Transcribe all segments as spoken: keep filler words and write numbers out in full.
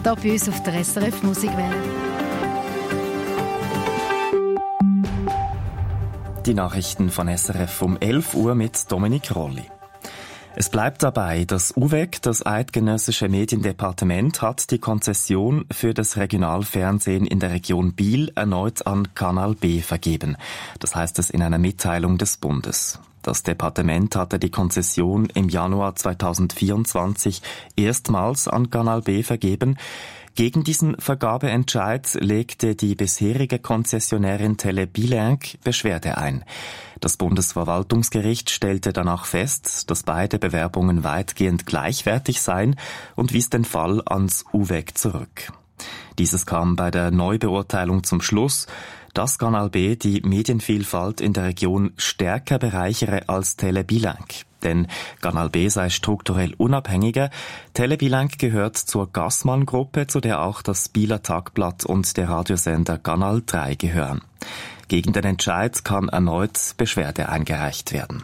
hier bei uns auf der S R F Musikwelle. Die Nachrichten von S R F um elf Uhr mit Dominik Rolli. Es bleibt dabei, das U W E C, das Eidgenössische Mediendepartement, hat die Konzession für das Regionalfernsehen in der Region Biel erneut an Kanal B vergeben. Das heißt es in einer Mitteilung des Bundes. Das Departement hatte die Konzession im Januar zweitausendvierundzwanzig erstmals an Kanal B vergeben. Gegen diesen Vergabeentscheid legte die bisherige Konzessionärin Tele Bilingue Beschwerde ein. Das Bundesverwaltungsgericht stellte danach fest, dass beide Bewerbungen weitgehend gleichwertig seien und wies den Fall ans U W E C zurück. Dieses kam bei der Neubeurteilung zum Schluss, dass Kanal B die Medienvielfalt in der Region stärker bereichere als Tele Bilingue. Denn Kanal B sei strukturell unabhängiger. Tele Bilingue gehört zur Gassmann-Gruppe, zu der auch das Bieler Tagblatt und der Radiosender Kanal drei gehören. Gegen den Entscheid kann erneut Beschwerde eingereicht werden.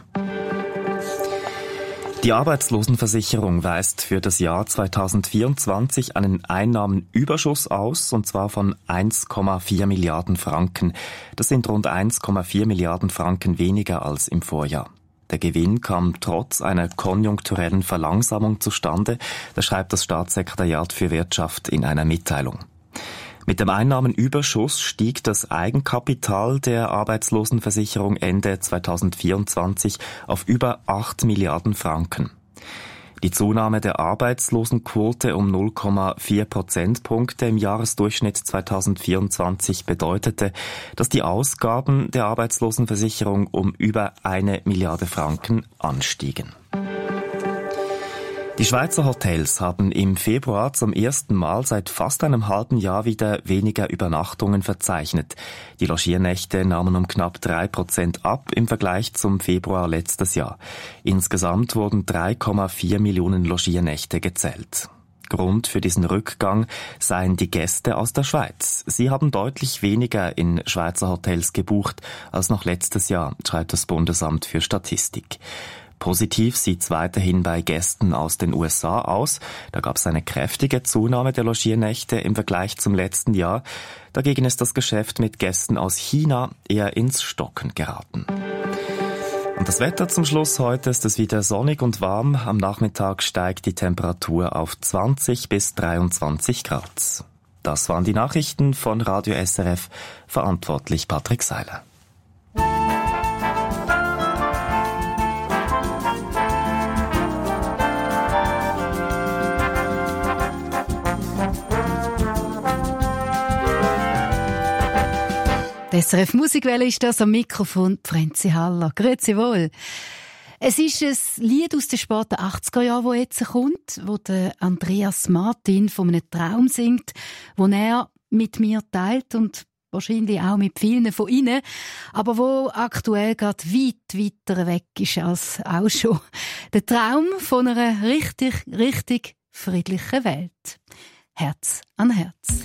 Die Arbeitslosenversicherung weist für das Jahr zweitausendvierundzwanzig einen Einnahmenüberschuss aus, und zwar von eins Komma vier Milliarden Franken. Das sind rund eins Komma vier Milliarden Franken weniger als im Vorjahr. Der Gewinn kam trotz einer konjunkturellen Verlangsamung zustande, das schreibt das Staatssekretariat für Wirtschaft in einer Mitteilung. Mit dem Einnahmenüberschuss stieg das Eigenkapital der Arbeitslosenversicherung Ende zweitausendvierundzwanzig auf über acht Milliarden Franken. Die Zunahme der Arbeitslosenquote um null Komma vier Prozentpunkte im Jahresdurchschnitt zweitausendvierundzwanzig bedeutete, dass die Ausgaben der Arbeitslosenversicherung um über eine Milliarde Franken anstiegen. Die Schweizer Hotels haben im Februar zum ersten Mal seit fast einem halben Jahr wieder weniger Übernachtungen verzeichnet. Die Logiernächte nahmen um knapp drei Prozent ab im Vergleich zum Februar letztes Jahr. Insgesamt wurden drei Komma vier Millionen Logiernächte gezählt. Grund für diesen Rückgang seien die Gäste aus der Schweiz. Sie haben deutlich weniger in Schweizer Hotels gebucht als noch letztes Jahr, schreibt das Bundesamt für Statistik. Positiv sieht es weiterhin bei Gästen aus den U S A aus. Da gab es eine kräftige Zunahme der Logiernächte im Vergleich zum letzten Jahr. Dagegen ist das Geschäft mit Gästen aus China eher ins Stocken geraten. Und das Wetter zum Schluss: Heute ist es wieder sonnig und warm. Am Nachmittag steigt die Temperatur auf zwanzig bis dreiundzwanzig Grad. Das waren die Nachrichten von Radio S R F. Verantwortlich Patrick Seiler. Die S R F Musikwelle ist das, am Mikrofon Franzi Haller. Grüezi wohl. Es ist ein Lied aus den späten achtziger Jahren, das jetzt kommt, wo der Andreas Martin von einem Traum singt, den er mit mir teilt und wahrscheinlich auch mit vielen von Ihnen, aber wo aktuell gerade weit weiter weg ist als auch schon. Der Traum von einer richtig, richtig friedlichen Welt. Herz an Herz.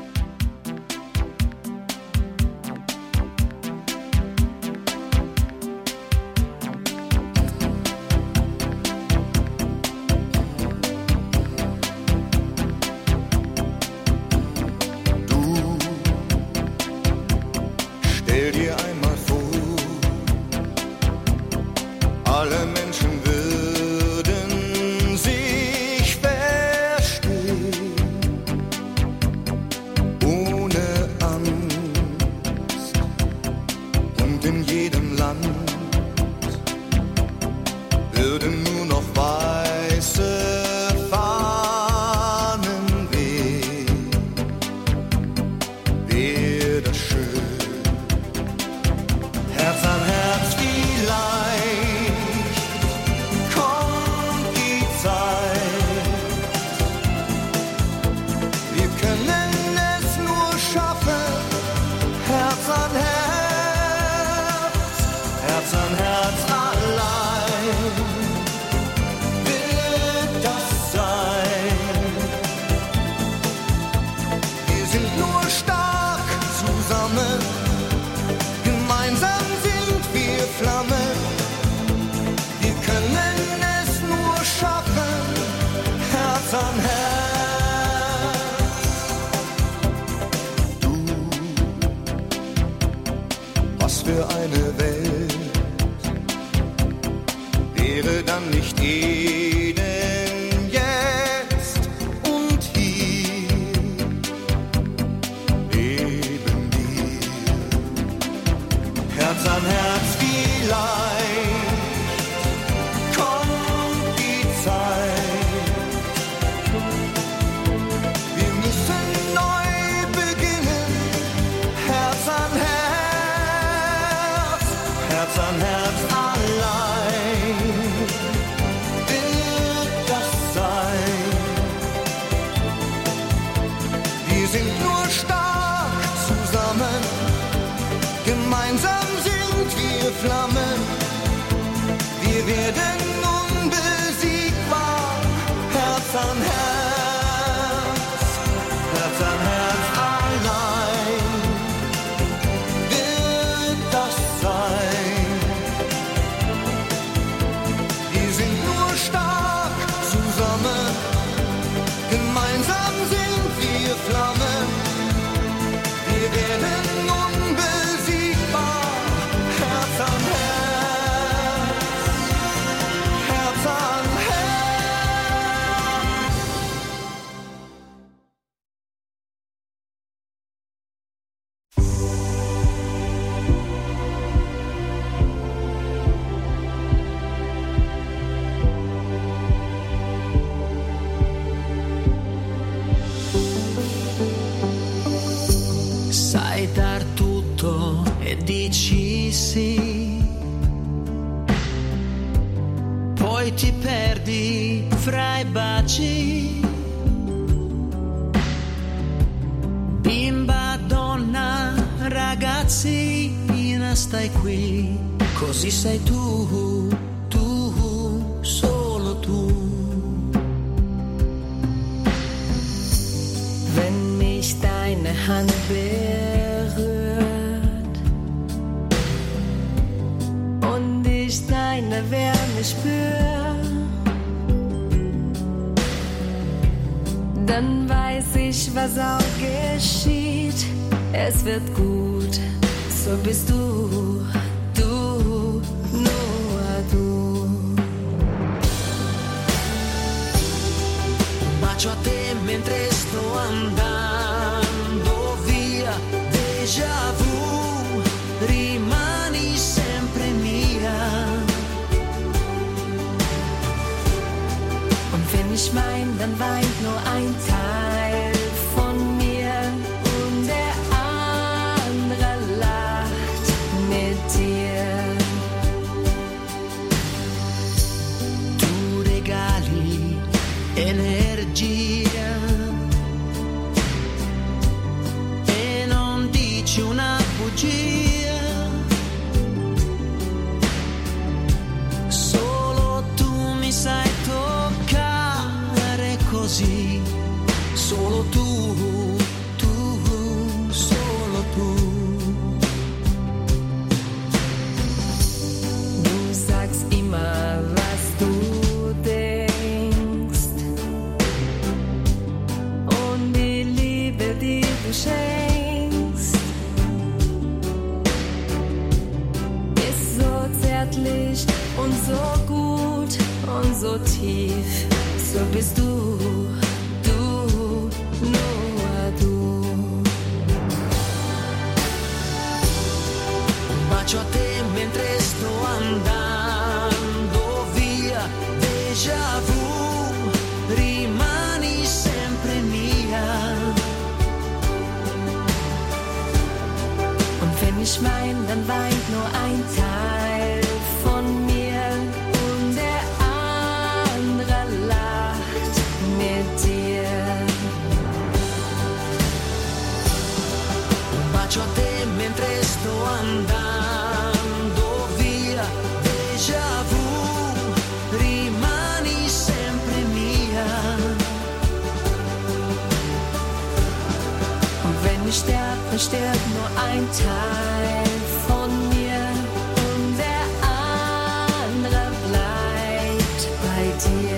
Stell dir einmal vor, alle Menschen würden sich verstehen. für eine Welt wäre dann nicht Eden jetzt und hier neben dir? Herz an Herz vielleicht kommt die Zeit. Wir müssen neu beginnen. Herz an Herz, Herz an Herz allein wird das sein. Wir sind nur stark zusammen, gemeinsam sind wir Flammen. Wir werden unbesiegbar. Herz an Herz, Herz an Herz allein wird das sein. Wir sind nur stark zusammen, gemeinsam sind wir Flammen. Wir werden unbesiegbar. Herz an Herz, Herz an Herz. Sai dar tutto e dici sì, poi ti perdi fra i baci. Bimba, donna, ragazzina, stai qui, così sei tu, tu, solo tu. Wenn mich deine Hand berührt und ich deine Wärme spür, dann weiß ich, was auch geschieht. Es wird gut, so bist du, du, nur du. Un bacio a te mentre sto andando via, déjà vu, rimani sempre mia. Und wenn ich wein, dann weint nur ein Teil von mir und der andere lacht mit dir. Tu regali energia e non dici una bugia, solo tu mi sai toccare così, solo tu, tu, solo tu. Du sagst immer, was du denkst und die Liebe, die du schenkst, ist so zärtlich und so gut und so tief. So bist du, du, nur du. Un bacio a te mentre sto andando via, déjà vu, rimani sempre mia. Und wenn ich wein, dann weint nur ein Teil von mir und der andere lacht mit dir. Un bacio a te mentre sto andando via, déjà vu, rimani sempre mia. Und wenn ich sterb, dann stirbt nur ein Teil von mir und der andere bleibt bei dir.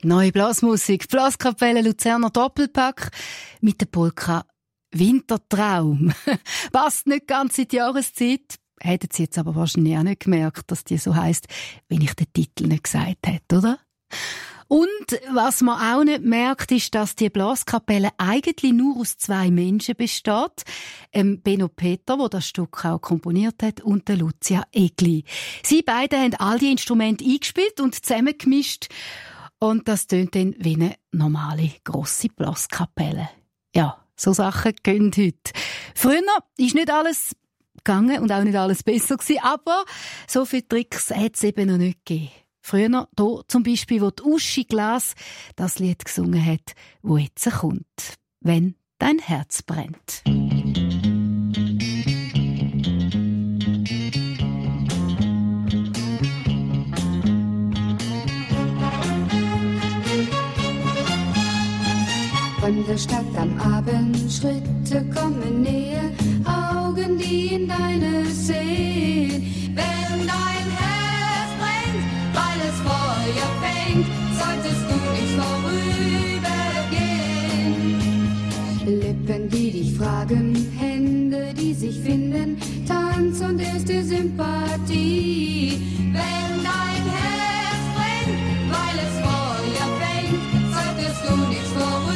Neue Blasmusik, Blaskapelle Luzerner Doppelpack mit der Polka Wintertraum. Passt nicht ganz in die Jahreszeit. Hätten Sie jetzt aber wahrscheinlich auch nicht gemerkt, dass die so heisst, wenn ich den Titel nicht gesagt hätte, oder? Und was man auch nicht merkt, ist, dass die Blaskapelle eigentlich nur aus zwei Menschen besteht. Ähm, Benno Peter, der das Stück auch komponiert hat, und der Lucia Egli. Sie beide haben all die Instrumente eingespielt und zusammengemischt. Und das tönt dann wie eine normale, grosse Blaskapelle. Ja, so Sachen gehen heute. Früher ist nicht alles gegangen und auch nicht alles besser gewesen, aber so viele Tricks hat es eben noch nicht gegeben. Früher, hier zum Beispiel, wo die Uschi Glas das Lied gesungen hat, wo jetzt kommt. Wenn dein Herz brennt. Von der Stadt am Abend, Schritte kommen näher, Augen, die in deine sehen. Wenn dein Herz brennt, weil es Feuer fängt, solltest du nicht vorübergehen. Lippen, die dich fragen, Hände, die sich finden, Tanz und erste Sympathie. Wenn dein Herz brennt, weil es Feuer fängt, solltest du nicht vorübergehen.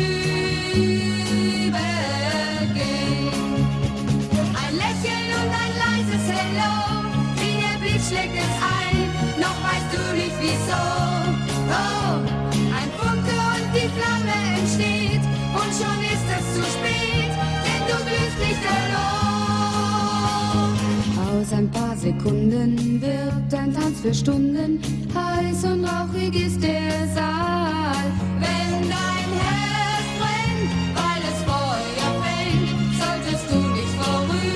Schlägt es ein, noch weißt du nicht wieso. Oh, ein Funke und die Flamme entsteht und schon ist es zu spät, denn du glühst lichterloh. Aus ein paar Sekunden wird dein Tanz für Stunden, heiß und rauchig ist der Saal. Wenn dein Herz brennt, weil es Feuer fängt, solltest du nicht vorübergehen.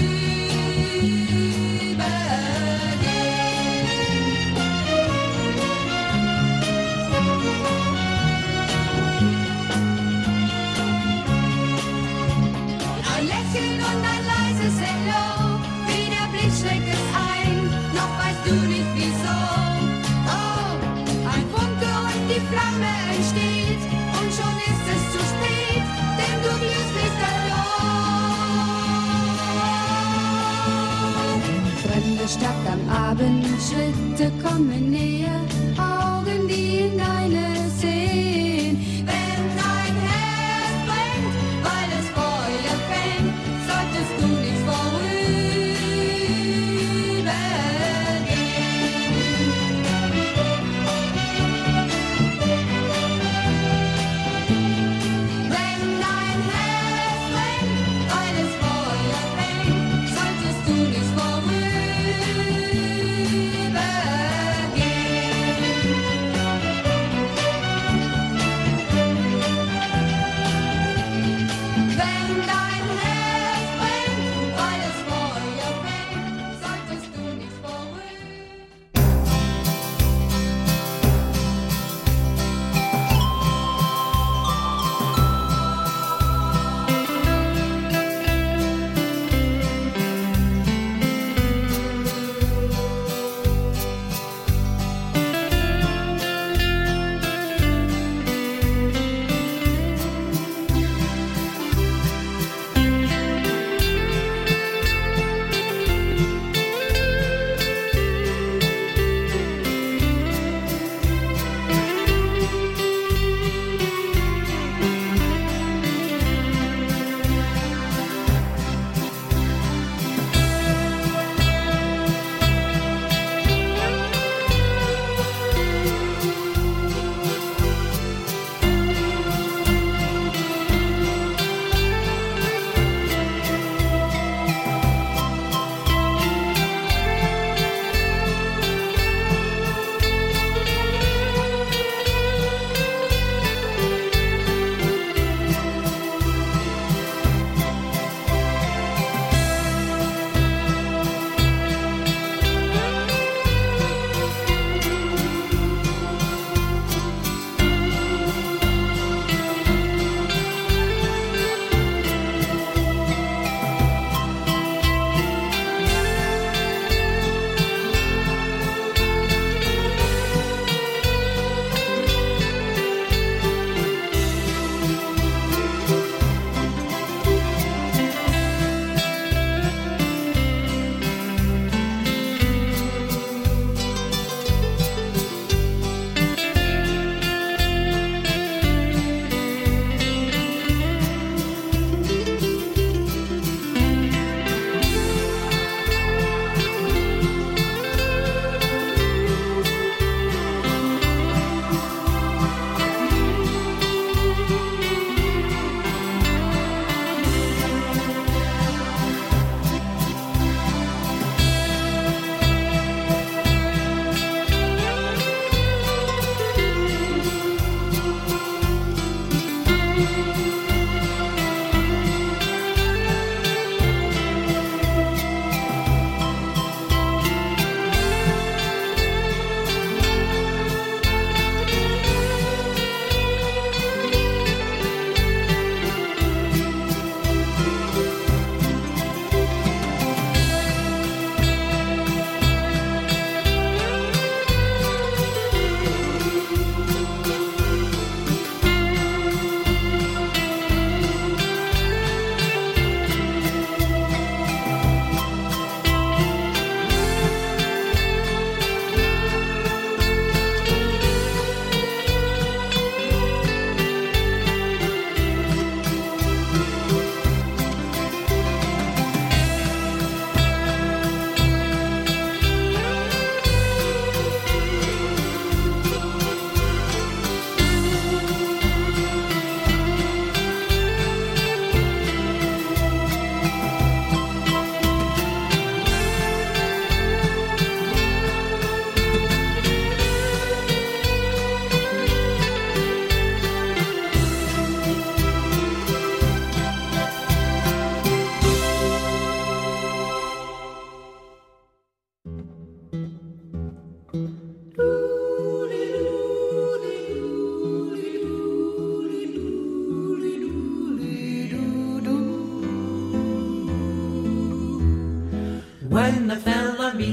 Schlägt es ein, noch weißt du nicht wieso. Oh, ein Funke und die Flamme entsteht und schon ist es zu spät, denn du glühst lichterloh. Fremde Stadt am Abend, Schritte kommen näher, Augen, die in deine sehen. Wenn dein Herz brennt, weil es Feuer fängt, solltest du nicht vorübergehen.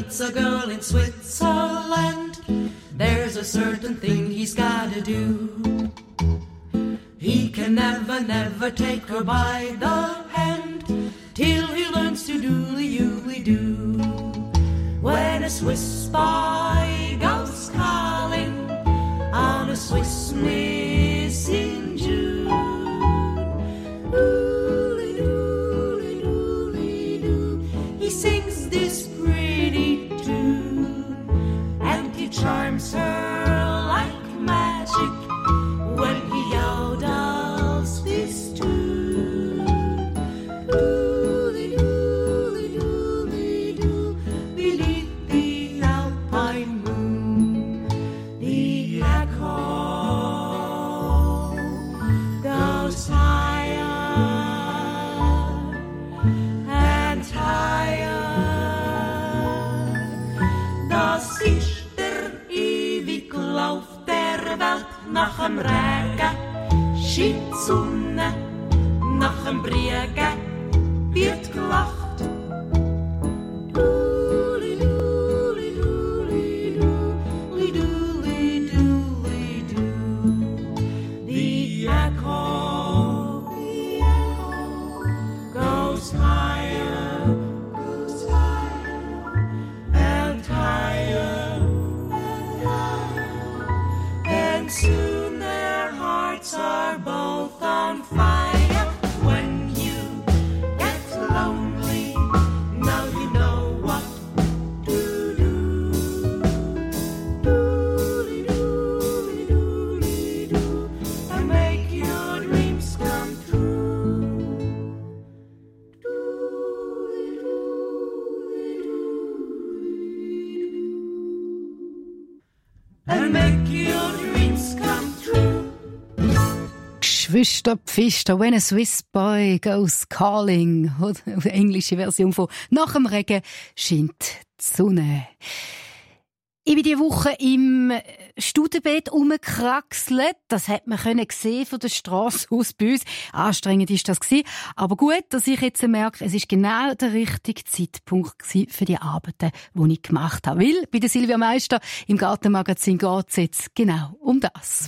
meets a girl in Switzerland, there's a certain thing he's gotta do. He can never, never take her by the hand till he learns to doodly-oodly-doo. When a Swiss boy goes calling on a Swiss miss in June, doodly-doodly-doodly-doo, he sings this pretty tune, and he charms her like magic when he yodels this tune. Doodly-doodly-doodly-doo, beneath the alpine moon, the echo goes higher and higher. Das ist der ewig Lauf der Welt. Nach dem Regen scheint die Sonne, nach dem Regen wird gelacht. The echo, the echo goes higher, goes higher and higher and higher, and soon their hearts are both on fire. When you get lonely, now you know what to do. Doodly-doodly-doodly-doo, and make your dreams come true. Doodly-doodly-doodly-doo, and make your dreams come true. Geschwister Pfister, when a Swiss boy goes calling. Oder die englische Version von «Nach dem Regen scheint die Sonne». Ich bin diese Woche im Studenbett rumgekraxelt. Das hat man sehen von der Strasse aus bei uns. Anstrengend war das gewesen. Aber gut, dass ich jetzt merke, es war genau der richtige Zeitpunkt für die Arbeiten, die ich gemacht habe. Weil bei der Silvia Meister im Gartenmagazin geht es jetzt genau um das.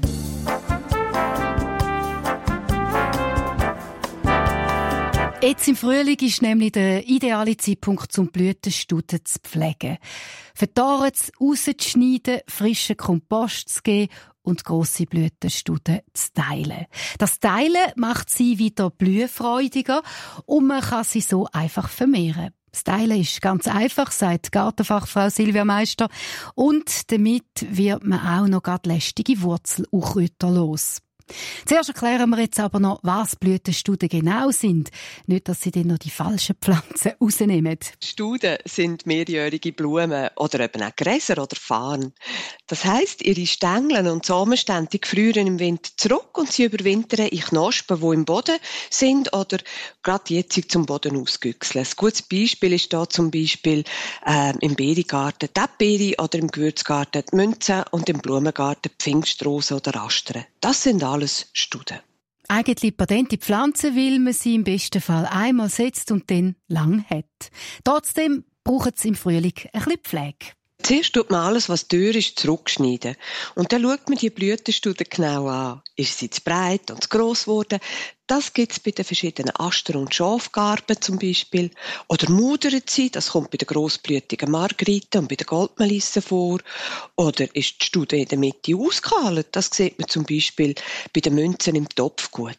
Jetzt im Frühling ist nämlich der ideale Zeitpunkt, um Blütenstuden zu pflegen. Verdorren rauszuschneiden, frischen Kompost zu geben und grosse Blütenstuden zu teilen. Das Teilen macht sie wieder blühfreudiger und man kann sie so einfach vermehren. Das Teilen ist ganz einfach, sagt Gartenfachfrau Silvia Meister. Und damit wird man auch noch gerade lästige Wurzelunkräuter los. Zuerst erklären wir jetzt aber noch, was Blütenstuden genau sind. Nicht, dass sie dann noch die falschen Pflanzen rausnehmen. Studen sind mehrjährige Blumen oder eben auch Gräser oder Farn. Das heisst, ihre Stängel und Samenstände frieren im Winter zurück und sie überwintern in Knospen, die im Boden sind oder gerade jetzt zum Boden ausgüchseln. Ein gutes Beispiel ist da zum Beispiel äh, im Beerengarten die Erdbeere oder im Gewürzgarten die Münze und im Blumengarten die Pfingstrosen oder Astern. Das sind alles Studen. Eigentlich patente Pflanzen, weil man sie im besten Fall einmal setzt und dann lang hat. Trotzdem braucht es im Frühling ein bisschen Pflege. Zuerst tut man alles, was dürr ist, zurückschneiden. Und dann schaut man die Blütenstuden genau an. Ist sie zu breit und zu gross geworden? Das gibt es bei den verschiedenen Aster- und Schafgarben zum Beispiel. Oder mudert sie, das kommt bei den grossblütigen Margeriten und bei den Goldmelissen vor. Oder ist die Stude in der Mitte ausgekahlt? Das sieht man zum Beispiel bei den Münzen im Topf gut.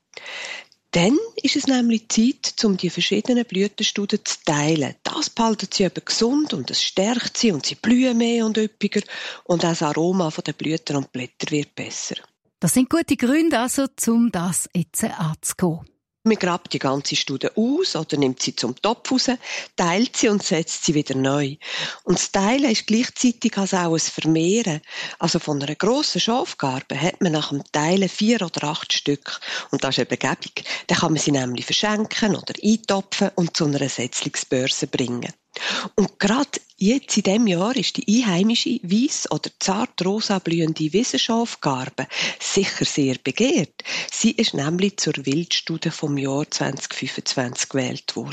Dann ist es nämlich Zeit, um die verschiedenen Blütenstuden zu teilen. Das behalten sie eben gesund und es stärkt sie und sie blühen mehr und üppiger und auch das Aroma der Blüten und Blätter wird besser. Das sind gute Gründe also, um das jetzt anzugehen. Man grabt die ganze Stude aus oder nimmt sie zum Topf raus, teilt sie und setzt sie wieder neu. Und das Teilen ist gleichzeitig also auch ein Vermehren. Also von einer grossen Schafgarbe hat man nach dem Teilen vier oder acht Stück. Und das ist eben gäbig. Dann kann man sie nämlich verschenken oder eintopfen und zu einer Setzlingsbörse bringen. Und gerade jetzt in diesem Jahr ist die einheimische, weiss oder zart rosa blühende Wiesenschafgarbe sicher sehr begehrt. Sie ist nämlich zur Wildstude vom Jahr zwanzig fünfundzwanzig gewählt worden.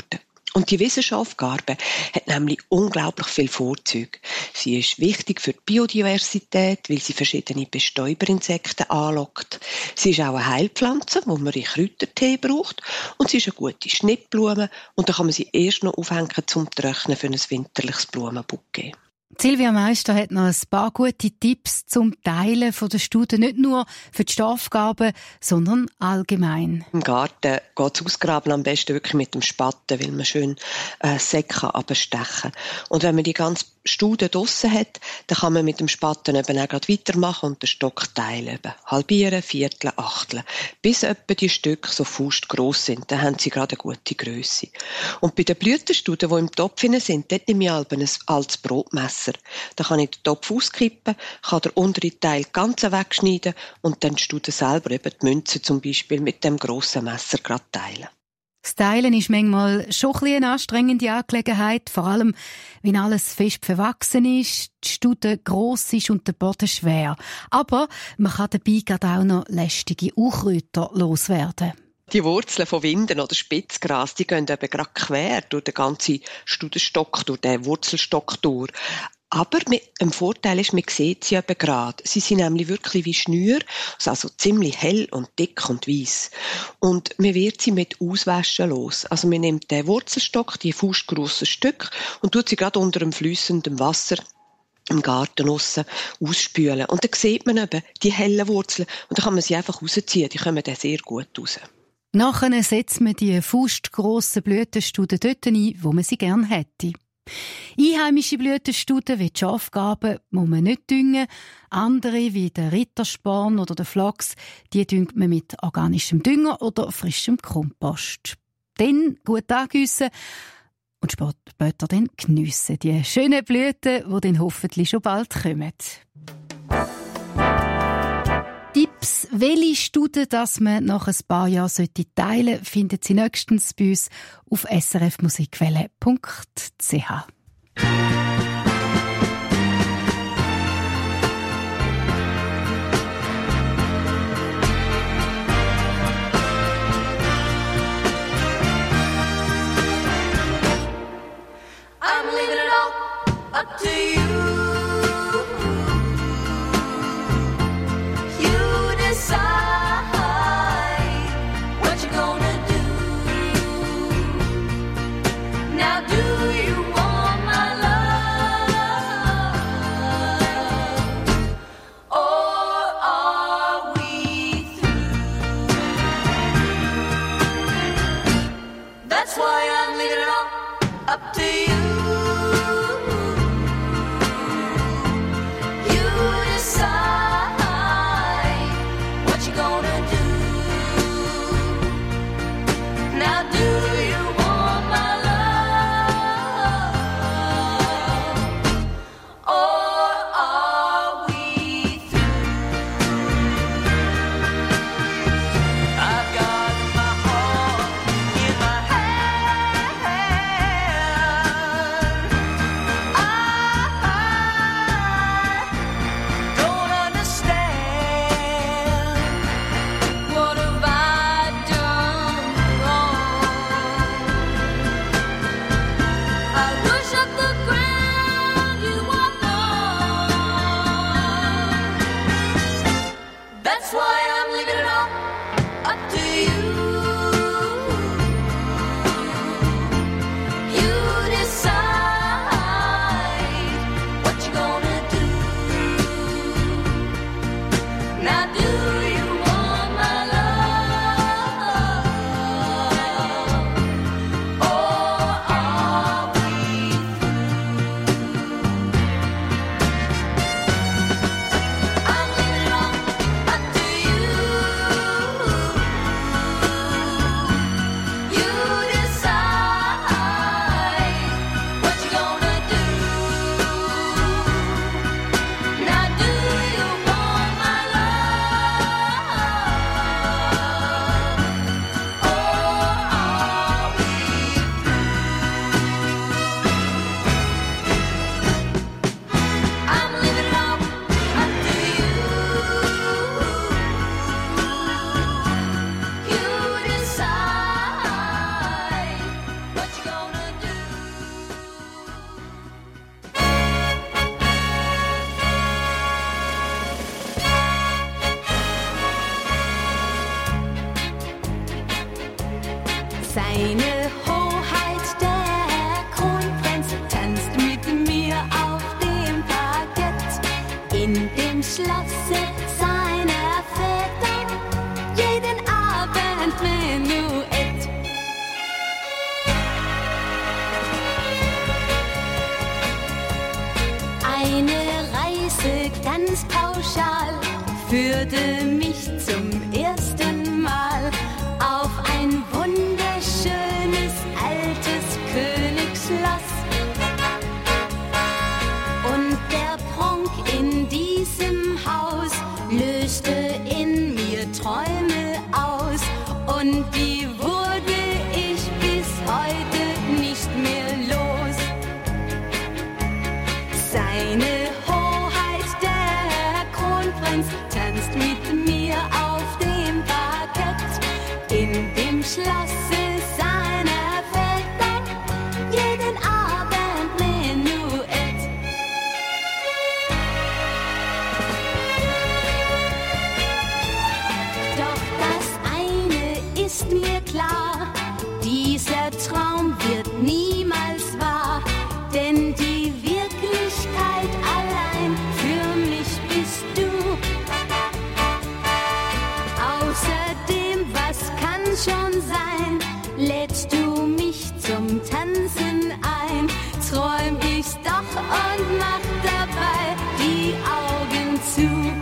Und die Wissenschaftgarbe hat nämlich unglaublich viele Vorzüge. Sie ist wichtig für die Biodiversität, weil sie verschiedene Bestäuberinsekten anlockt. Sie ist auch eine Heilpflanze, die man in Kräutertee braucht. Und sie ist eine gute Schnittblume. Und da kann man sie erst noch aufhängen zum Trocknen für ein winterliches Blumenbouquet. Silvia Meister hat noch ein paar gute Tipps zum Teilen von der Studen, nicht nur für die Stoffgaben, sondern allgemein. Im Garten geht das Ausgraben am besten wirklich mit dem Spaten, weil man schön äh, Säcke abstechen kann. Und wenn man die ganze Stude draussen hat, dann kann man mit dem Spaten eben auch gleich weitermachen und den Stock teilen. Eben halbieren, vierteln, achteln. Bis etwa die Stücke so faustgross sind, dann haben sie gerade eine gute Grösse. Und bei den Blütenstuden, die im Topf sind, dort nehme ich ein altes Brotmesser. Da kann ich den Topf auskippen, kann den unteren Teil ganz wegschneiden und dann die Stude selber, eben die Münze zum Beispiel, mit dem grossen Messer gerade teilen. Das Teilen ist manchmal schon ein bisschen eine anstrengende Angelegenheit, vor allem, wenn alles fest verwachsen ist, die Stude gross ist und der Boden schwer. Aber man kann dabei gerade auch noch lästige Unkräuter loswerden. Die Wurzeln von Winden oder Spitzgras, die gehen eben gerade quer durch den ganzen Studenstock, durch den Wurzelstock durch. Aber ein Vorteil ist, man sieht sie eben gerade. Sie sind nämlich wirklich wie Schnür, also ziemlich hell und dick und weiss. Und man wird sie mit Auswaschen los. Also man nimmt den Wurzelstock, die faustgrossen Stücke, und tut sie gerade unter dem fließenden Wasser im Garten aussen ausspülen. Und dann sieht man eben die hellen Wurzeln. Und dann kann man sie einfach rausziehen. Die kommen dann sehr gut raus. Nachher setzt man die faustgrossen Blütenstuden dort ein, wo man sie gerne hätte. Einheimische Blütenstuden wie die Schafgarbe muss man nicht düngen. Andere, wie der Rittersporn oder der Flachs, die düngt man mit organischem Dünger oder frischem Kompost. Dann gut angießen und später dann geniessen. Die schönen Blüten, die dann hoffentlich schon bald kommen. Tipps, welche Studien dass man nach ein paar Jahren teilen sollte, finden Sie nächstens bei uns auf s r f musikwelle punkt c h. I'm leaving it all up to you. Now do you want my love? Seine Hoheit, der Kronprinz, tanzt mit mir auf dem Parkett in dem Schlosse seiner Väter, jeden Abend Menuett. Eine Reise ganz pauschal führte mich zum ersten Mal auf ein wunderschönes altes Königsschloss. Und der Prunk in diesem Haus löste in mir Träume aus, und die wurde ich bis heute nicht mehr los. Seine Hoheit, der Kronprinz, tanzt mit mir auf dem Parkett in dem Schlosse seiner Väter, jeden Abend Menuett. Doch das eine ist mir klar, dieser Traum wird niemals wahr, denn die Wirklichkeit allein für mich bist du. Außerdem, was kann schon sein, lädst du mich zum Tanzen ein, träum ich's doch und mach dabei die Augen zu.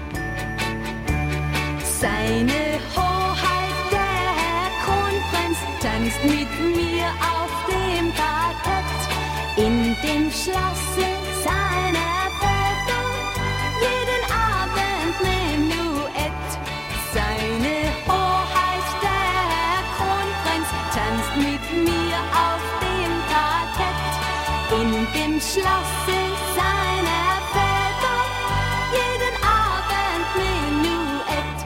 Seine Hoheit, der Herr Kronprinz, tanzt mit mir auf dem Parkett in dem Schlosse seiner Väter, jeden Abend Menuett. Seine Hoheit, der Herr Kronprinz, tanzt mit mir auf dem Parkett in dem Schlosse seiner Väter, jeden Abend Menuett.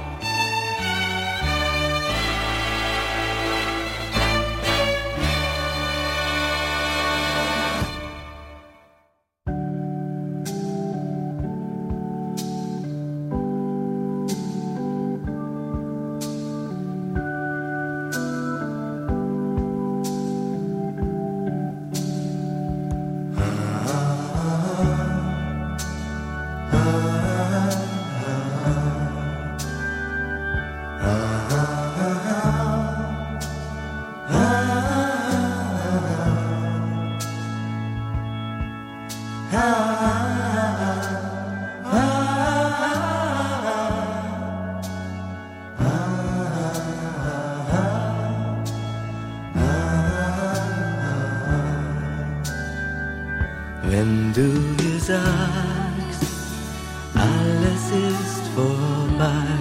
Wenn du mir sagst, alles ist vorbei,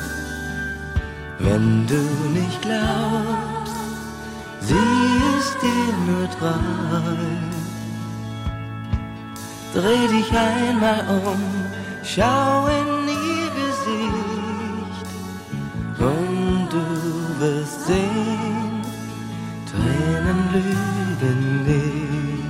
wenn du nicht glaubst, sie ist dir nur treu, dreh dich einmal um, schau in ihr Gesicht und du wirst sehen, Tränen lügen nicht.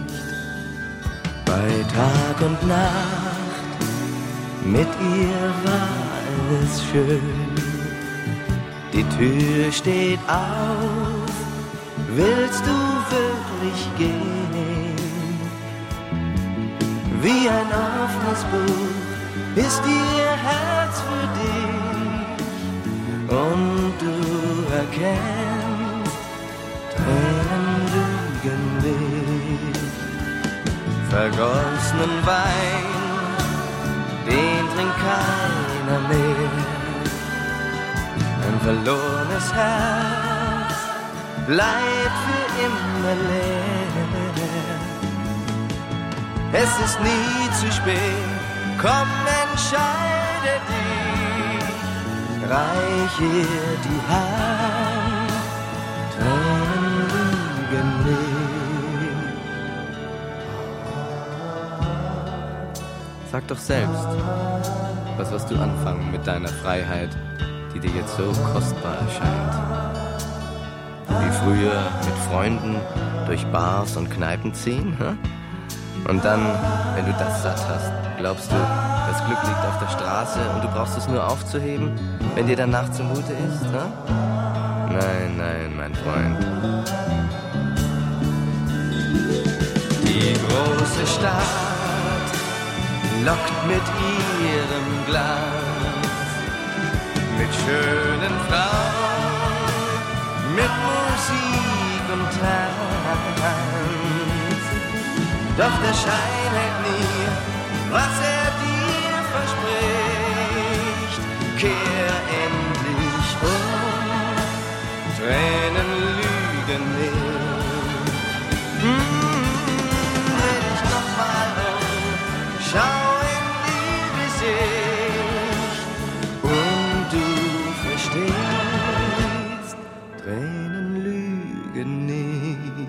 Bei Tag und Nacht, mit ihr war es schön. Die Tür steht auf, willst du wirklich gehen? Wie ein offenes Buch ist ihr Herz für dich. Und du erkennst, Tränen lügen nicht. Vergossenen Wein, den trinkt keiner mehr. Ein verlorenes Herz bleibt für immer leer. Es ist nie zu spät, komm, entscheide dich, reich ihr die Hand, Tränen lügen nicht. Sag doch selbst, was wirst du anfangen mit deiner Freiheit, die dir jetzt so kostbar erscheint? Wie früher mit Freunden durch Bars und Kneipen ziehen? Hm? Und dann, wenn du das satt hast, glaubst du, Das Glück liegt auf der Straße und du brauchst es nur aufzuheben, wenn dir danach zumute ist, ne? Nein, nein, mein Freund. Die große Stadt lockt mit ihrem Glanz, mit schönen Frauen, mit Musik und Tanz. Doch der Schein hält nie, was er dir verspricht. Kehr endlich um, Tränen lügen nicht. Mmh, dreh dich noch mal um, schau in ihr Gesicht und du verstehst, Tränen lügen nicht.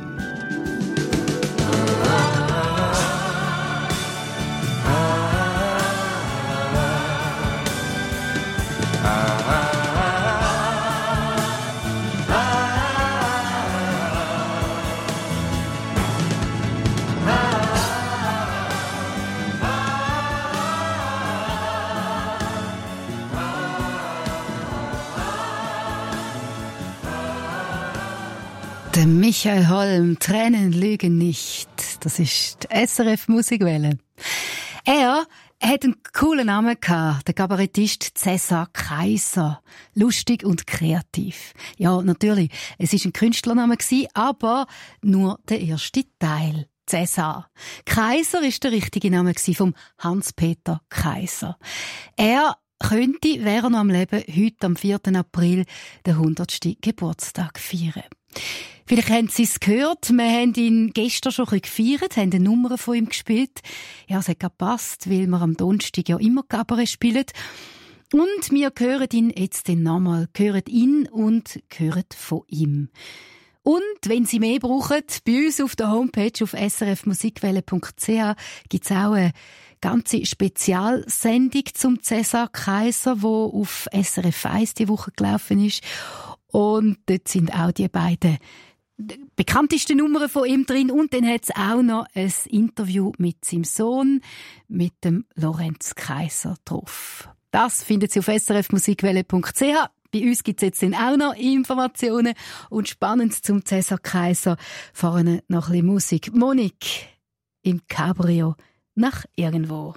Der Michael Holm, Tränen lügen nicht. Das ist die S R F Musikwelle. Er hat einen coolen Namen gehabt, der Kabarettist Cäsar Kaiser. Lustig und kreativ. Ja, natürlich, es war ein Künstlername, aber nur der erste Teil. Cäsar. Kaiser ist der richtige Name vom Hans-Peter Kaiser. Er könnte, wäre er noch am Leben, heute am vierten April den hundertsten Geburtstag feiern. Vielleicht haben Sie es gehört, wir haben ihn gestern schon gefeiert, haben eine Nummer von ihm gespielt. Ja, es hat gepasst, weil wir am Donnerstag ja immer Cabaret spielen. Und wir hören ihn jetzt nochmal, hören ihn und hören von ihm. Und wenn Sie mehr brauchen, bei uns auf der Homepage auf s r f musikwelle punkt c h gibt es auch eine ganze Spezialsendung zum Cäsar Kaiser, die auf S R F eins die Woche gelaufen ist. Und dort sind auch die beiden bekanntesten Nummern von ihm drin. Und dann hat es auch noch ein Interview mit seinem Sohn, mit dem Lorenz Kaiser drauf. Das findet Sie auf s r f musikwelle punkt c h. Bei uns gibt es jetzt dann auch noch Informationen und Spannendes zum Cäsar Kaiser. Vorne noch ein bisschen Musik. Monique im Cabrio nach irgendwo.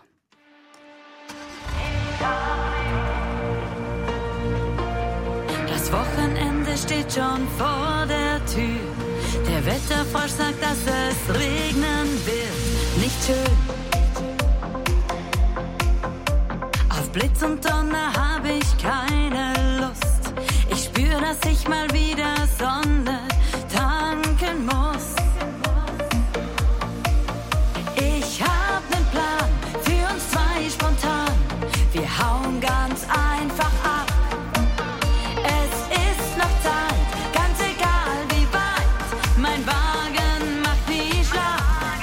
Das Wochenende steht schon vor der Tür. Der Wetterfrosch sagt, dass es regnen wird. Nicht schön. Auf Blitz und Donner habe ich keine Lust. Ich spür, dass ich mal wieder Sonne tanken muss. Ich hab nen Plan für uns zwei spontan. Wir hauen ganz einfach ab. Es ist noch Zeit, ganz egal wie weit. Mein Wagen macht nie Schlag.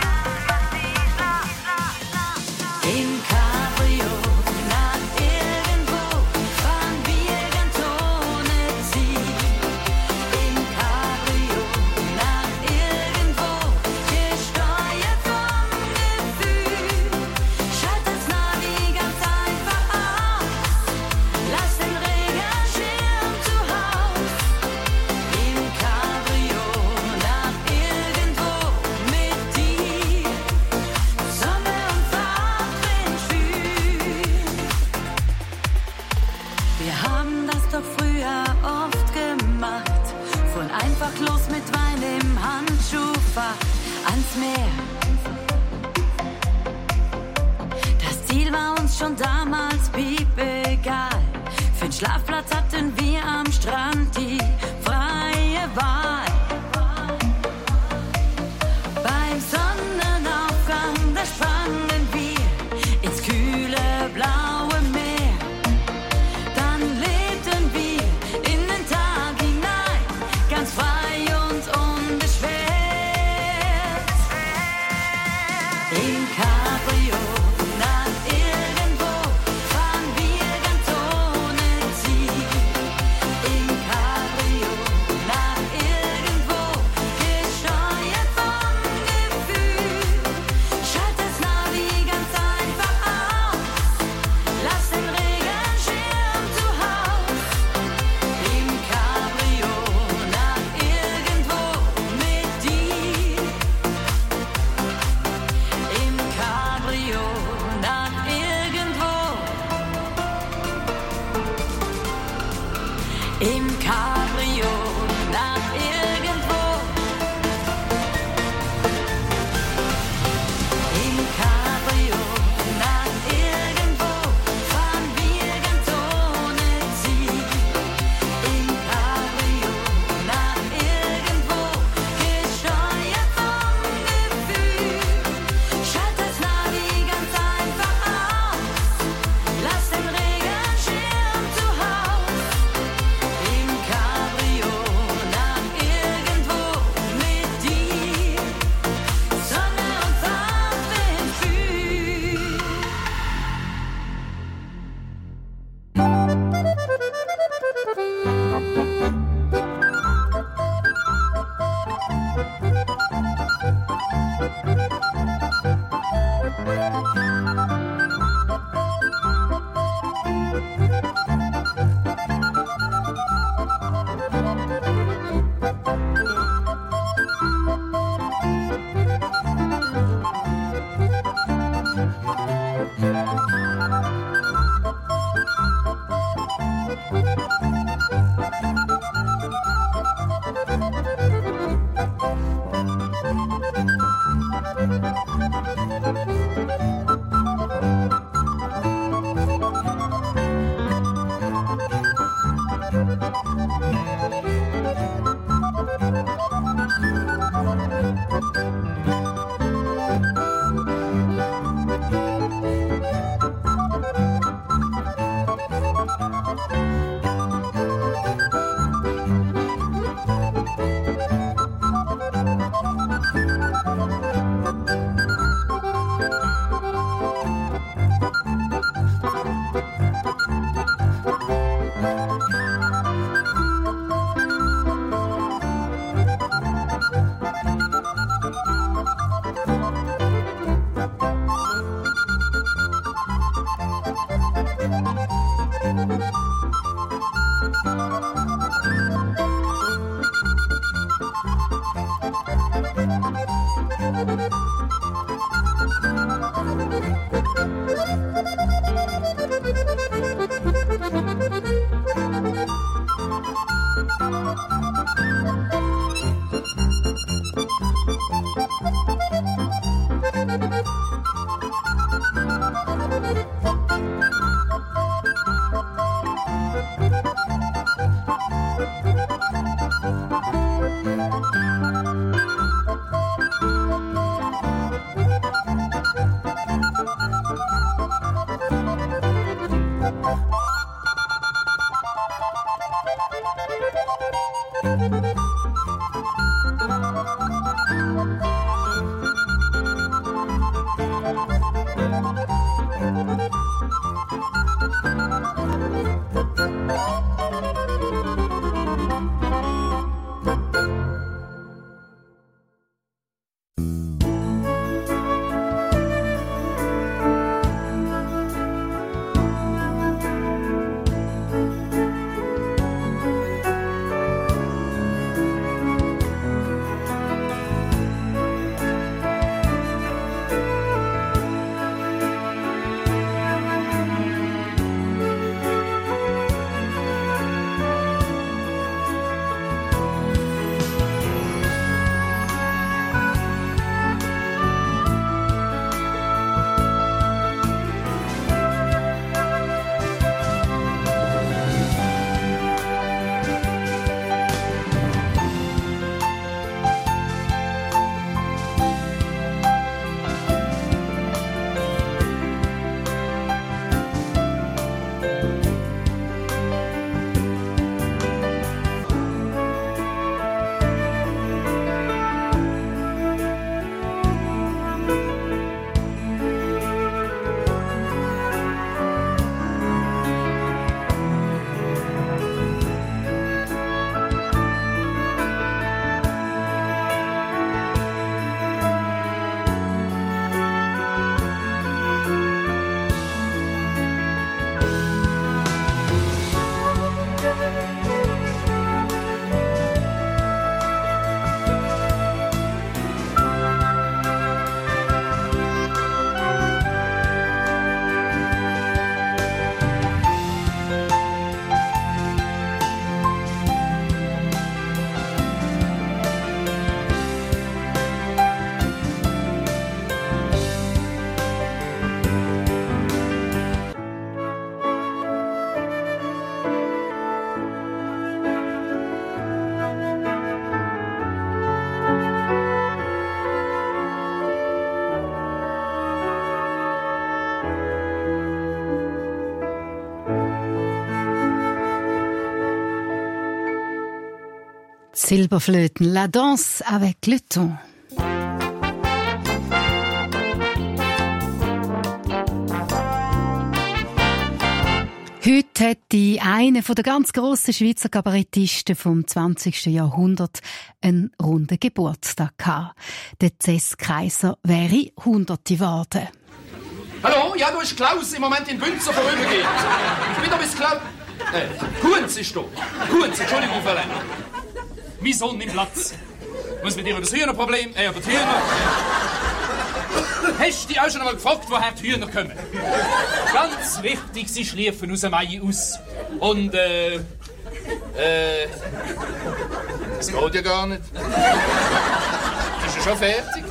Im Cabrio nach irgendwo fahren wir ganz ohne Ziel. Im Cabrio nach irgendwo, gesteuert vom Gefühl. Schalt das Navi ganz einfach aus. Lass den Regenschirm zu Haus. Im Cabrio nach irgendwo mit dir. Sonne und Fahrtwind fühlen. Wir haben das doch früher oft gemacht. Fuhren einfach los mit Wein im Handschuhfach ans Meer. Das Ziel war uns schon damals piepegal. Für'n Schlafplatz hatten wir am Strand die freie Wahl. Beim Sonnenaufgang, da sprangen wir ins kühle blaue Meer. Dann lebten wir in den Tag hinein, ganz frei und unbeschwert. Im Cabrio nach irgendwo fahren wir ganz ohne Ziel. Im Cabrio nach irgendwo. Im Cabrio nach irgendwo fahren wir ganz ohne Ziel. Im Cabrio nach irgendwo, gesteuert vom Gefühl. Schalt das Navi ganz einfach aus. Lass den Regenschirm zu Haus. Im Cabrio Silberflöten, La Danse avec le temps. Heute hat die eine der ganz grossen Schweizer Kabarettisten vom zwanzigsten Jahrhundert einen runden Geburtstag gehabt. Der Cess Kaiser wäre hundert geworden. Hallo? Ja, du bist Klaus, im Moment in Bünzer vorübergeht. Ich bin da bis Klaus... Äh, Kunz ist da. Kunz, Entschuldigung, Verleih. Mein Sohn nimmt Platz. Muss mit dir über das Hühnerproblem... Äh, über die Hühner... Hast du dich auch schon einmal gefragt, woher die Hühner kommen? Ganz wichtig, sie schliefen aus dem Ei aus. Und, äh... Äh... Das geht ja gar nicht. Ist ja schon fertig.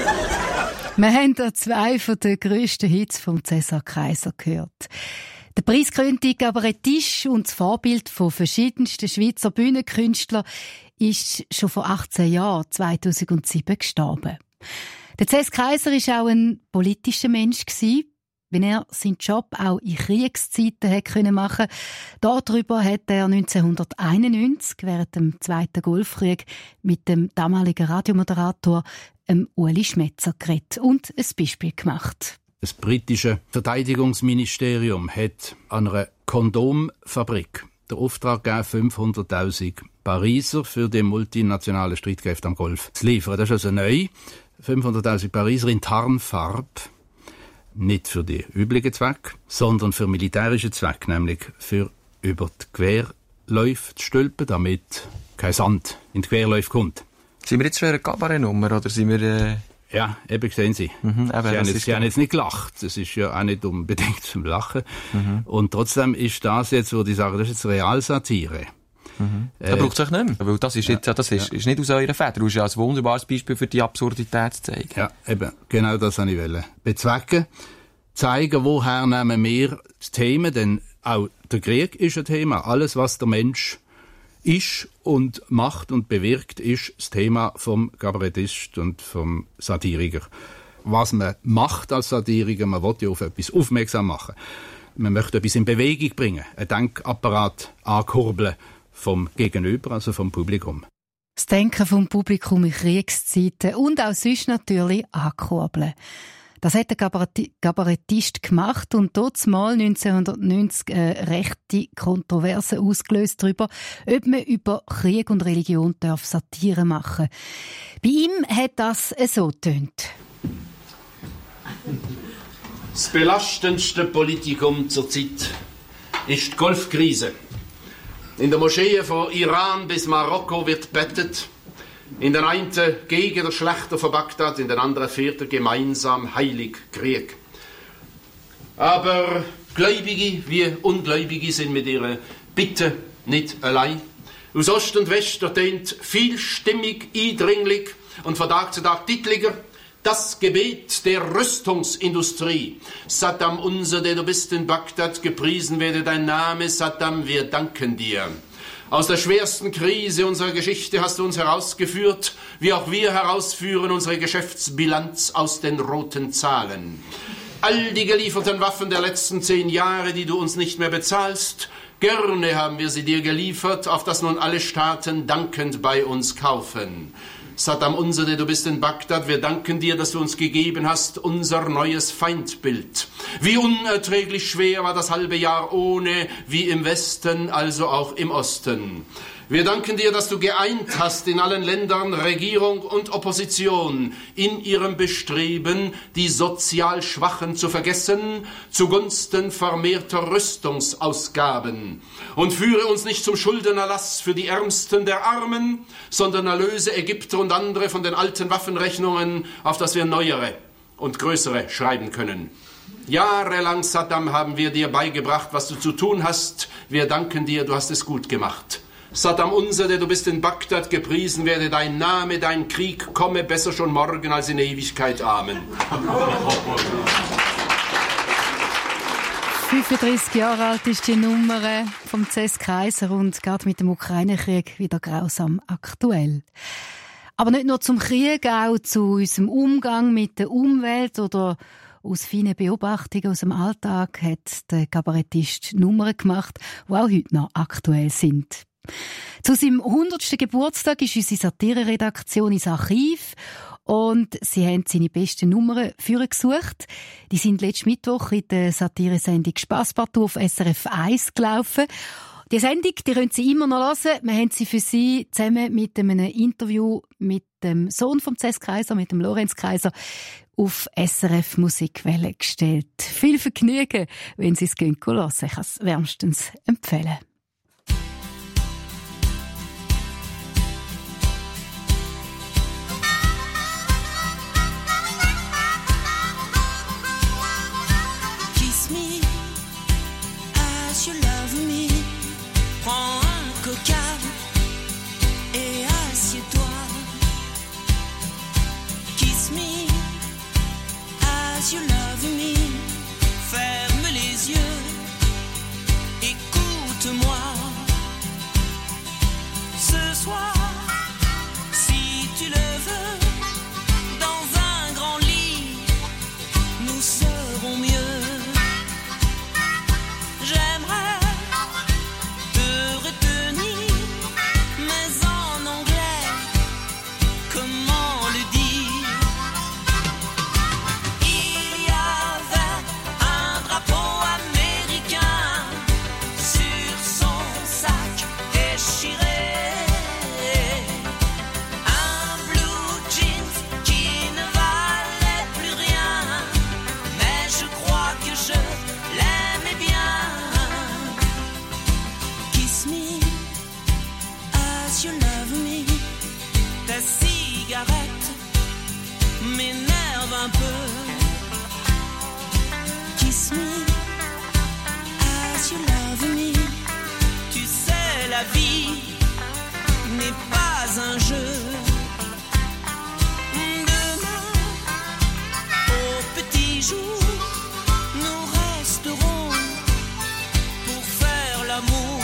Wir haben hier zwei von den grössten Hits von Cäsar Kaiser gehört. Der preisgekrönte Kabarettist und das Vorbild von verschiedensten Schweizer Bühnenkünstlern ist schon vor achtzehn Jahren, zweitausendsieben, gestorben. Der Cäsar Kaiser war auch ein politischer Mensch, wenn er seinen Job auch in Kriegszeiten hätte machen können. Darüber hat er neunzehnhunderteinundneunzig während dem Zweiten Golfkrieg mit dem damaligen Radiomoderator ähm, Ueli Schmetzer geredet und ein Beispiel gemacht. Das britische Verteidigungsministerium hat an einer Kondomfabrik den Auftrag gegeben, fünfhunderttausend Pariser für die multinationalen Streitkräfte am Golf zu liefern. Das ist also neu. fünfhunderttausend Pariser in Tarnfarbe. Nicht für die üblichen Zwecke, sondern für militärische Zwecke, nämlich für über die Querläufe zu stülpen, damit kein Sand in die Querläufe kommt. Sind wir jetzt schon eine Kabarettnummer oder sind wir... Äh... Ja, eben sehen Sie. Mhm, Sie, haben jetzt, Sie haben jetzt nicht gelacht. Das ist ja auch nicht unbedingt zum Lachen. Mhm. Und trotzdem ist das jetzt, wo die sagen, das ist jetzt Realsatire. Mhm. Äh, da braucht es euch nicht mehr, weil das ist, jetzt, ja, das ist, ja. ist nicht aus eurer Feder. Du hast ja ein wunderbares Beispiel für die Absurdität zu zeigen. Ja, eben, genau das wollte ich wollen. Bezwecken, zeigen, woher nehmen wir das Thema, denn auch der Krieg ist ein Thema. Alles, was der Mensch ist und macht und bewirkt, ist das Thema vom Kabarettist und vom Satiriker. Was man macht als Satiriker, man will ja auf etwas aufmerksam machen. Man möchte etwas in Bewegung bringen, einen Denkapparat ankurbeln vom Gegenüber, also vom Publikum. Das Denken vom Publikum in Kriegszeiten und auch sonst natürlich ankurbeln. Das hat der Kabarettist gemacht und dort mal neunzehnhundertneunzig eine rechte Kontroverse ausgelöst darüber, ob man über Krieg und Religion darf Satire machen. Bei ihm hat das so getönt. Das belastendste Politikum zur Zeit ist die Golfkrise. In der Moschee von Iran bis Marokko wird bettet. In der einen gegen der Schlächter von Bagdad, in der anderen führt er gemeinsam heilig Krieg. Aber Gläubige wie Ungläubige sind mit ihrer Bitte nicht allein. Aus Ost und West ertönt vielstimmig, eindringlich und von Tag zu Tag titliger das Gebet der Rüstungsindustrie. Saddam unser, der du bist in Bagdad, gepriesen werde dein Name. Saddam, wir danken dir. Aus der schwersten Krise unserer Geschichte hast du uns herausgeführt, wie auch wir herausführen unsere Geschäftsbilanz aus den roten Zahlen. All die gelieferten Waffen der letzten zehn Jahre, die du uns nicht mehr bezahlst, gerne haben wir sie dir geliefert, auf dass nun alle Staaten dankend bei uns kaufen. Saddam unser, der du bist in Bagdad, wir danken dir, dass du uns gegeben hast, unser neues Feindbild. Wie unerträglich schwer war das halbe Jahr ohne, wie im Westen, also auch im Osten. Wir danken dir, dass du geeint hast in allen Ländern Regierung und Opposition in ihrem Bestreben, die sozial Schwachen zu vergessen, zugunsten vermehrter Rüstungsausgaben. Und führe uns nicht zum Schuldenerlass für die Ärmsten der Armen, sondern erlöse Ägypter und andere von den alten Waffenrechnungen, auf dass wir neuere und größere schreiben können. Jahrelang, Saddam, haben wir dir beigebracht, was du zu tun hast. Wir danken dir, du hast es gut gemacht. Saddam unser, der du bist in Bagdad, gepriesen werde dein Name, dein Krieg komme besser schon morgen als in Ewigkeit. Amen. fünfunddreissig Jahre alt ist die Nummer vom Cäsar Kaiser und geht mit dem Ukraine-Krieg wieder grausam aktuell. Aber nicht nur zum Krieg, auch zu unserem Umgang mit der Umwelt oder aus feinen Beobachtungen aus dem Alltag hat der Kabarettist Nummern gemacht, die auch heute noch aktuell sind. Zu seinem hundertsten Geburtstag ist unsere Satire-Redaktion ins Archiv und sie haben seine besten Nummern für gesucht. Die sind letzten Mittwoch in der Satire-Sendung «Spasspartout» auf S R F eins gelaufen. Die Sendung, die können Sie immer noch hören. Wir haben sie für Sie zusammen mit einem Interview mit dem Sohn von Cesc Kaiser, mit dem Lorenz Kaiser, auf S R F Musikwelle gestellt. Viel Vergnügen, wenn Sie es hören können. Ich kann es wärmstens empfehlen. Kiss me as you love me. Prends un coca et assieds-toi. Kiss me as you love me. Ferme les yeux, écoute-moi. Ce soir, si tu le veux, dans un grand lit, nous serons mieux. J'aimerais m'énerve un peu. Kiss me as you love me. Tu sais, la vie n'est pas un jeu. Demain, au petit jour, nous resterons pour faire l'amour.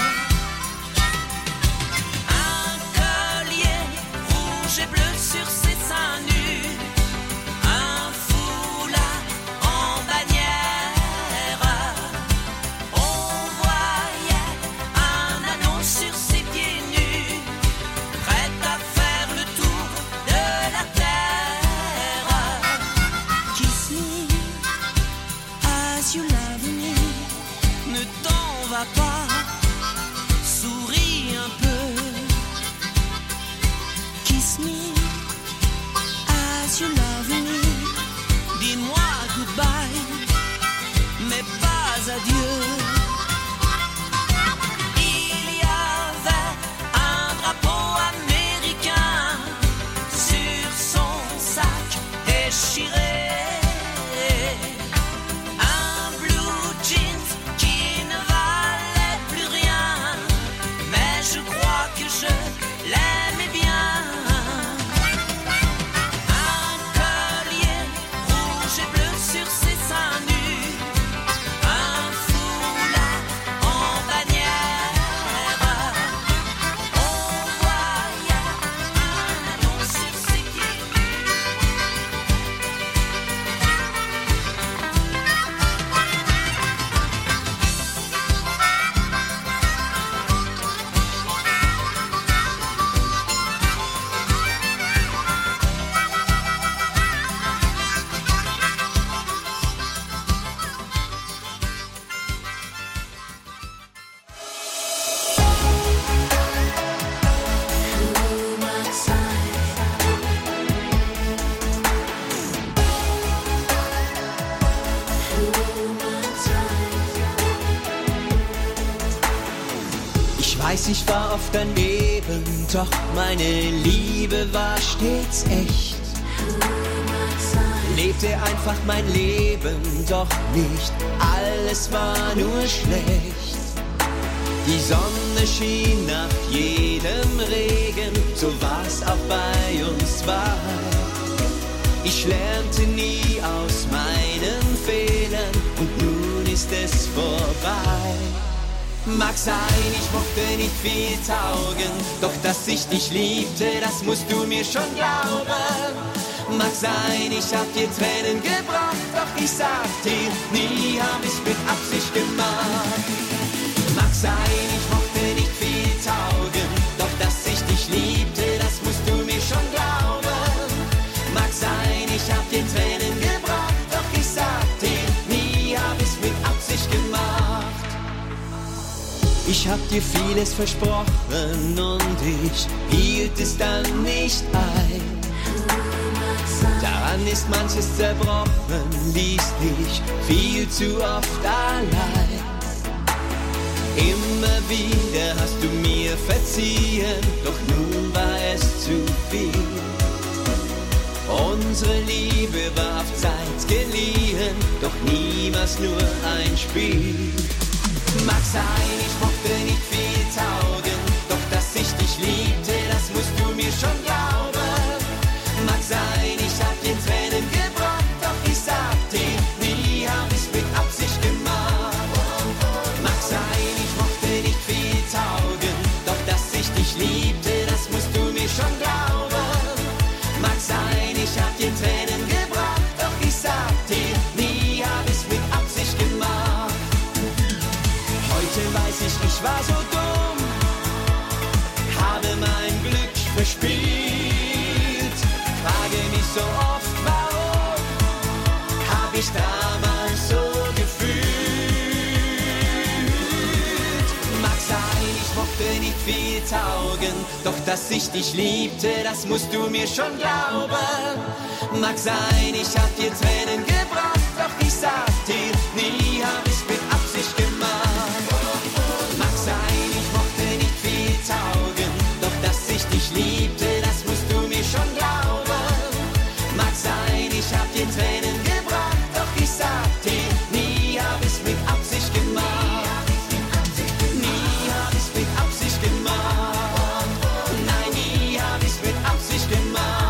Un collier rouge et bleu sur ses seins nus. Pas, souris un peu. Kiss me as you love me. Dis-moi goodbye, mais pas adieu. Il y avait un drapeau américain sur son sac déchiré. Ich war oft daneben, doch meine Liebe war stets echt. Lebte einfach mein Leben, doch nicht alles war nur schlecht. Die Sonne schien nach jedem Regen, so war's auch bei uns wahr. Ich lernte nie aus meinen Fehlern und nun ist es vorbei. Mag sein, ich mochte nicht viel taugen, doch dass ich dich liebte, das musst du mir schon glauben. Mag sein, ich hab dir Tränen gebracht, doch ich sag dir, nie hab ich's mit Absicht gemacht. Mag sein, ich mochte nicht viel taugen, Ich hab dir vieles versprochen und ich hielt es dann nicht ein. Daran ist manches zerbrochen, ließ dich viel zu oft allein. Immer wieder hast du mir verziehen, doch nun war es zu viel. Unsere Liebe war auf Zeit geliehen, doch niemals nur ein Spiel. Mag sein, ich mochte nicht viel taugen, doch dass ich dich liebte, das musst du mir schon glauben. Mag sein, ich hab dir Tränen gebracht, doch ich sag dir, nie hab ich's mit Absicht gemacht. Mag sein, ich mochte nicht viel taugen, doch dass ich dich liebte, das musst du mir schon glauben. Mag sein, ich hab dir Tränen gebracht, doch ich sag dir, nie hab ich's mit Absicht gemacht. Heute weiß ich, ich war so dumm, habe mein Glück verspielt. Frage mich so oft, warum hab ich damals so gefühlt. Mag sein, ich mochte nicht viel taugen, doch dass ich dich liebte, das musst du mir schon glauben. Mag sein, ich hab dir Tränen gebracht, doch ich sag dir, nie hab ich's mit Absicht gemacht. Mag sein, ich mochte nicht viel taugen, doch dass ich dich liebte, das musst du mir schon glauben. Mag sein, ich hab dir Tränen gebracht, doch ich sag dir, nie hab ich's mit Absicht gemacht. Nie hab ich's mit Absicht gemacht. Nein, nie hab ich's mit Absicht gemacht.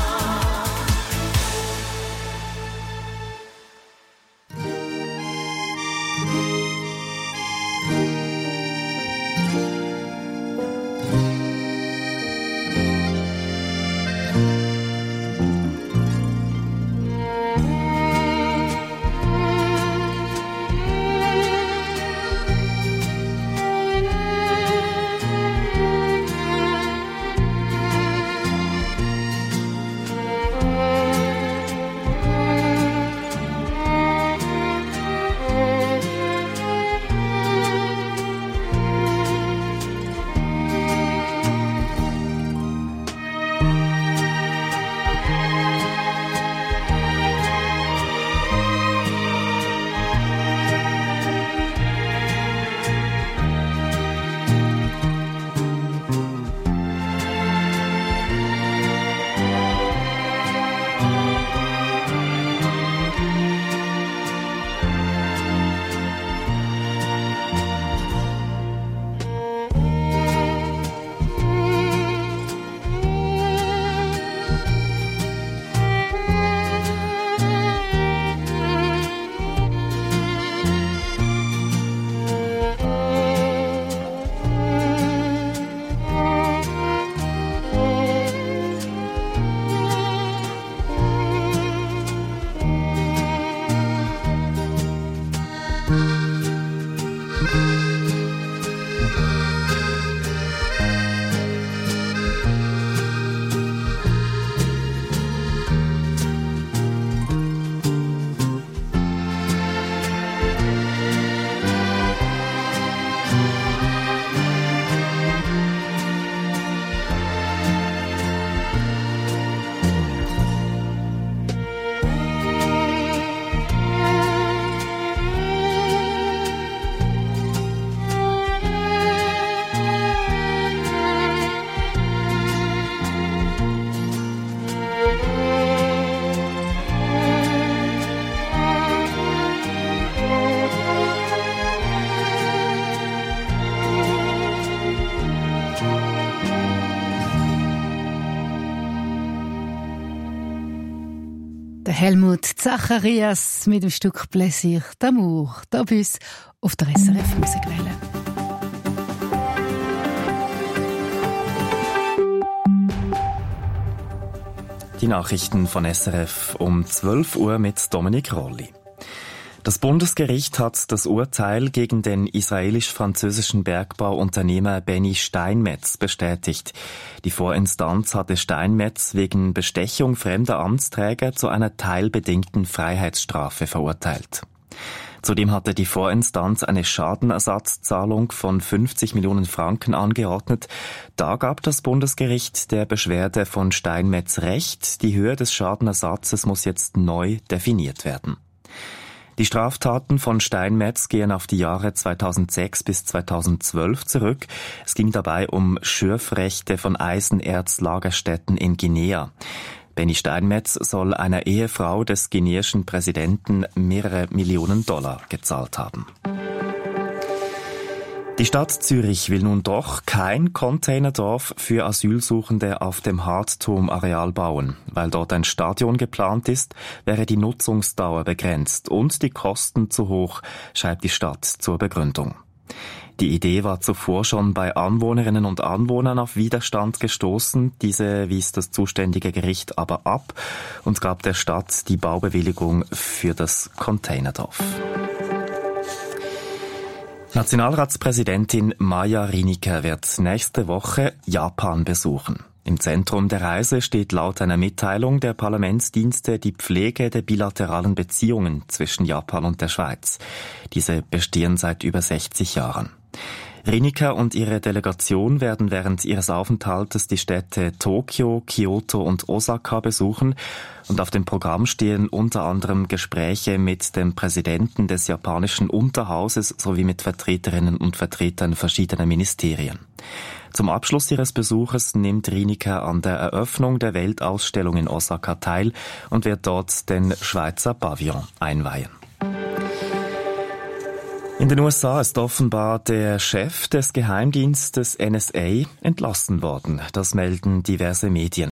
Helmut Zacharias mit dem Stück Plaisir d'amour, da bei uns auf der S R F Musikwelle. Die Nachrichten von S R F um zwölf Uhr mit Dominik Rolli. Das Bundesgericht hat das Urteil gegen den israelisch-französischen Bergbauunternehmer Benny Steinmetz bestätigt. Die Vorinstanz hatte Steinmetz wegen Bestechung fremder Amtsträger zu einer teilbedingten Freiheitsstrafe verurteilt. Zudem hatte die Vorinstanz eine Schadenersatzzahlung von fünfzig Millionen Franken angeordnet. Da gab das Bundesgericht der Beschwerde von Steinmetz recht. Die Höhe des Schadenersatzes muss jetzt neu definiert werden. Die Straftaten von Steinmetz gehen auf die Jahre zweitausendsechs bis zweitausendzwölf zurück. Es ging dabei um Schürfrechte von Eisenerzlagerstätten in Guinea. Benny Steinmetz soll einer Ehefrau des guineischen Präsidenten mehrere Millionen Dollar gezahlt haben. Die Stadt Zürich will nun doch kein Containerdorf für Asylsuchende auf dem Hartturm-Areal bauen. Weil dort ein Stadion geplant ist, wäre die Nutzungsdauer begrenzt und die Kosten zu hoch, schreibt die Stadt zur Begründung. Die Idee war zuvor schon bei Anwohnerinnen und Anwohnern auf Widerstand gestoßen. Diese wies das zuständige Gericht aber ab und gab der Stadt die Baubewilligung für das Containerdorf. Nationalratspräsidentin Maja Rieniker wird nächste Woche Japan besuchen. Im Zentrum der Reise steht laut einer Mitteilung der Parlamentsdienste die Pflege der bilateralen Beziehungen zwischen Japan und der Schweiz. Diese bestehen seit über sechzig Jahren. Rieniker und ihre Delegation werden während ihres Aufenthaltes die Städte Tokio, Kyoto und Osaka besuchen und auf dem Programm stehen unter anderem Gespräche mit dem Präsidenten des japanischen Unterhauses sowie mit Vertreterinnen und Vertretern verschiedener Ministerien. Zum Abschluss ihres Besuches nimmt Rieniker an der Eröffnung der Weltausstellung in Osaka teil und wird dort den Schweizer Pavillon einweihen. In den U S A ist offenbar der Chef des Geheimdienstes N S A entlassen worden. Das melden diverse Medien.